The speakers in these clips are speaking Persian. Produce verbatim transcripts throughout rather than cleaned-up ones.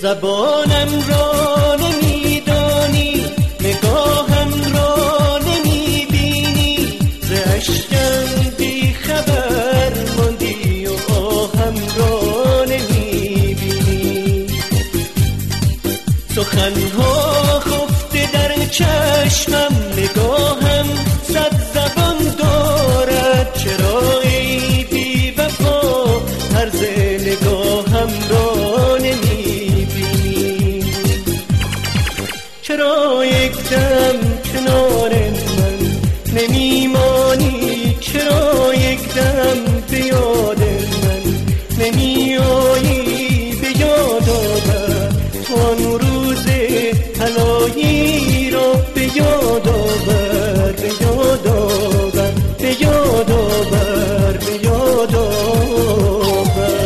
زبانم را نمیدانی، نگاهم را نمیبینی، ز اشکم بی خبر ماندی و آهم را نمیبینی. سخنها خفته در چشمم، نگاهم صد زبان دارد. چرا ای بی وفا طرز نگاهم را نمیبینی؟ چرا یک دم کنار من نمیمانی؟ چرا یک دم به یاد من نمیایی؟ به یاد آور آن روز طلایی را، به یاد آور، به یاد آور، به یاد آور، به یاد آور.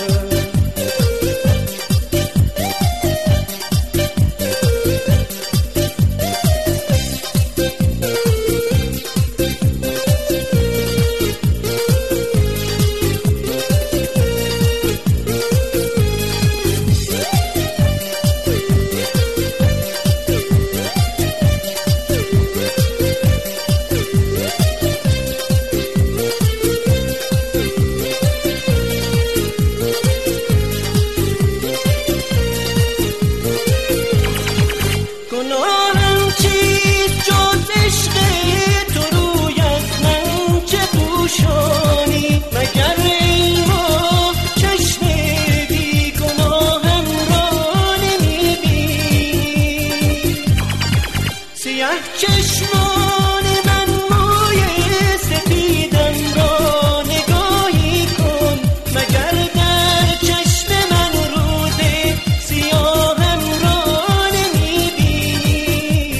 گناهم چیست جز عشق تو؟ روی از من چه پوشانی؟ مگر ای ما چشم بی گناهم را نمیبینی؟ سیه چشمان من موی سفیدم را نگاهی کن، مگر در چشم من روز سیاهم را نمیبینی؟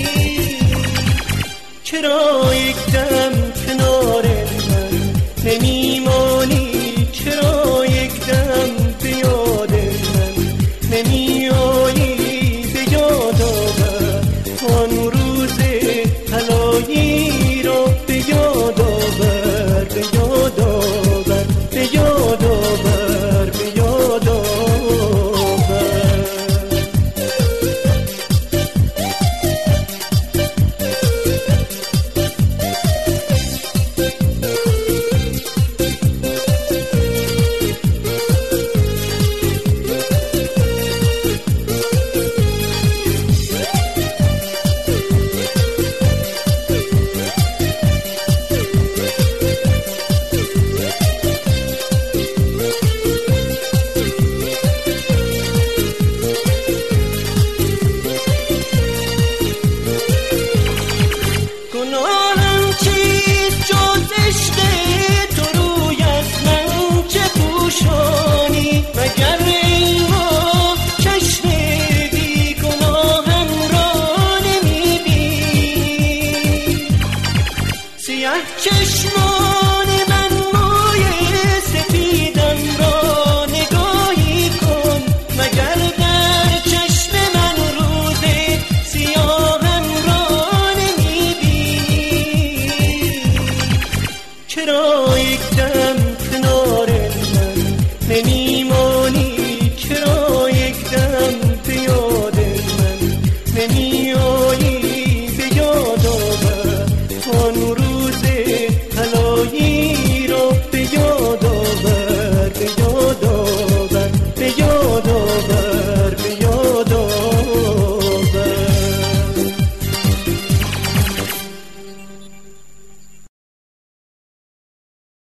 چرا یک دم کنار من نمیمانی؟ چرا یک دم به یاد من نمیایی؟ به یاد آور آن روز طلایی را، به یاد آور، به یاد آور، به یاد آور، به یاد آور. گناهم چیست جز عشق تو؟ روی از من چه پوشانی؟ مگر ای ما چشم بی گناهم را نمیبینی؟ سیه چشمان من موی سفیدم را نگاهی کن، مگر در چشم من روز سیاهم را نمیبینی؟ چرا یک دم کنار من نمی